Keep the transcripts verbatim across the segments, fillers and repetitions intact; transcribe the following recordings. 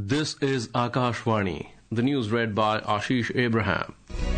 This is Akashvani. The news read by Ashish Abraham.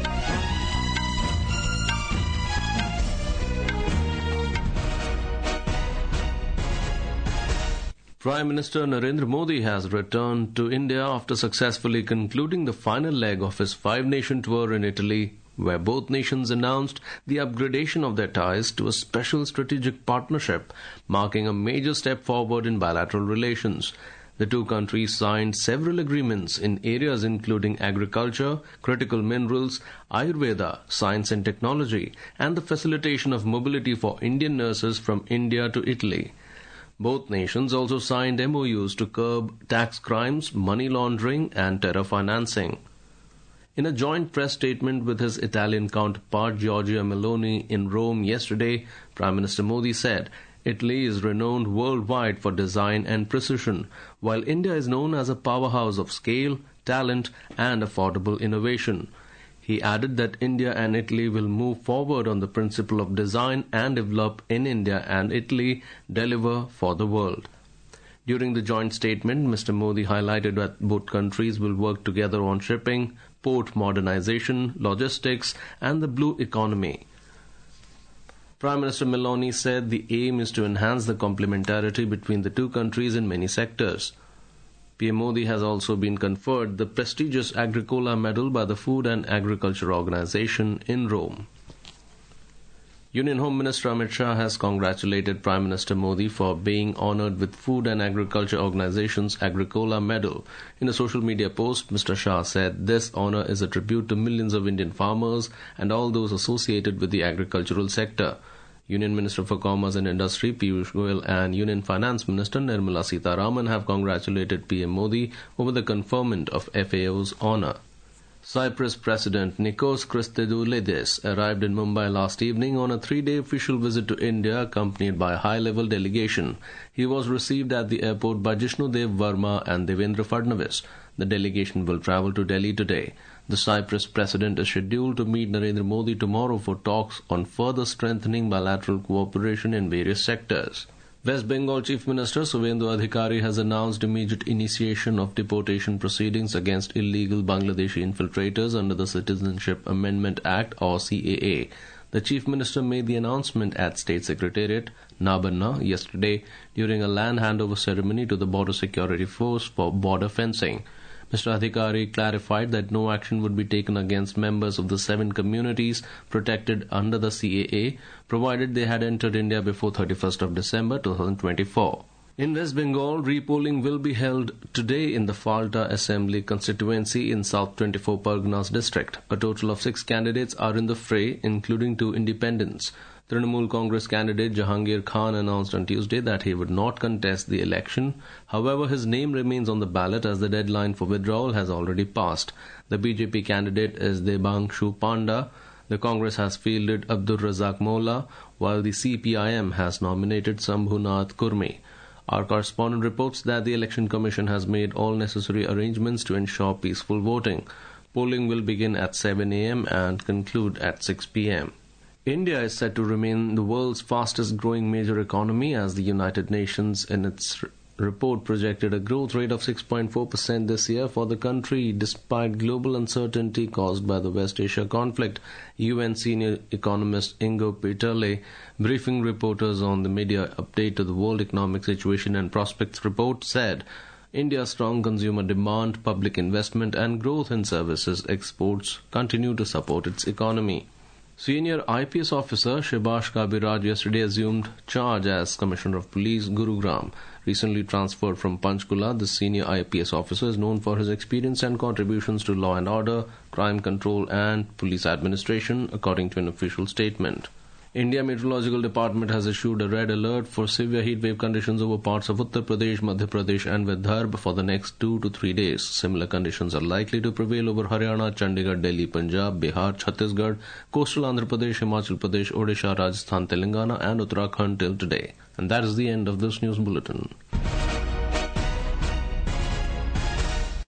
Prime Minister Narendra Modi has returned to India after successfully concluding the final leg of his five-nation tour in Italy, where both nations announced the upgradation of their ties to a special strategic partnership, marking a major step forward in bilateral relations. The two countries signed several agreements in areas including agriculture, critical minerals, Ayurveda, science and technology, and the facilitation of mobility for Indian nurses from India to Italy. Both nations also signed M O Us to curb tax crimes, money laundering, and terror financing. In a joint press statement with his Italian counterpart Giorgia Meloni in Rome yesterday, Prime Minister Modi said, Italy is renowned worldwide for design and precision, while India is known as a powerhouse of scale, talent, and affordable innovation. He added that India and Italy will move forward on the principle of design and develop in India and Italy, deliver for the world. During the joint statement, Mister Modi highlighted that both countries will work together on shipping, port modernization, logistics, and the blue economy. Prime Minister Meloni said the aim is to enhance the complementarity between the two countries in many sectors. P M Modi has also been conferred the prestigious Agricola Medal by the Food and Agriculture Organization in Rome. Union Home Minister Amit Shah has congratulated Prime Minister Modi for being honored with Food and Agriculture Organization's Agricola Medal. In a social media post, Mister Shah said this honor is a tribute to millions of Indian farmers and all those associated with the agricultural sector. Union Minister for Commerce and Industry Piyush Goyal and Union Finance Minister Nirmala Sitharaman have congratulated P M Modi over the conferment of F A O's honor. Cyprus President Nikos Christodoulidis arrived in Mumbai last evening on a three-day official visit to India accompanied by a high-level delegation. He was received at the airport by Jishnudev Verma and Devendra Fadnavis. The delegation will travel to Delhi today. The Cyprus President is scheduled to meet Narendra Modi tomorrow for talks on further strengthening bilateral cooperation in various sectors. West Bengal Chief Minister Suvendu Adhikari has announced immediate initiation of deportation proceedings against illegal Bangladeshi infiltrators under the Citizenship Amendment Act or C A A. The Chief Minister made the announcement at State Secretariat, Nabarna, yesterday during a land handover ceremony to the Border Security Force for border fencing. Mister Adhikari clarified that no action would be taken against members of the seven communities protected under the C A A, provided they had entered India before thirty-first of December twenty twenty-four. In West Bengal, repolling will be held today in the Falta Assembly constituency in South twenty-four Parganas district. A total of six candidates are in the fray, including two independents. Trinamool Congress candidate Jahangir Khan announced on Tuesday that he would not contest the election. However, his name remains on the ballot as the deadline for withdrawal has already passed. The B J P candidate is Debangshu Panda. The Congress has fielded Abdur Razak Molla, while the C P I M has nominated Sambhunath Kurmi. Our correspondent reports that the Election Commission has made all necessary arrangements to ensure peaceful voting. Polling will begin at seven a.m. and conclude at six p.m. India is said to remain the world's fastest growing major economy as the United Nations in its report projected a growth rate of six point four percent this year for the country despite global uncertainty caused by the West Asia conflict. U N senior economist Ingo Peterle briefing reporters on the media update to the World Economic Situation and Prospects report said India's strong consumer demand, public investment and growth in services exports continue to support its economy. Senior I P S officer Shibash Kabiraj yesterday assumed charge as Commissioner of Police, Gurugram. Recently transferred from Panchkula, the senior I P S officer is known for his experience and contributions to law and order, crime control and police administration, according to an official statement. India Meteorological Department has issued a red alert for severe heatwave conditions over parts of Uttar Pradesh, Madhya Pradesh and Vidarbha for the next two to three days. Similar conditions are likely to prevail over Haryana, Chandigarh, Delhi, Punjab, Bihar, Chhattisgarh, coastal Andhra Pradesh, Himachal Pradesh, Odisha, Rajasthan, Telangana and Uttarakhand till today. And that is the end of this news bulletin.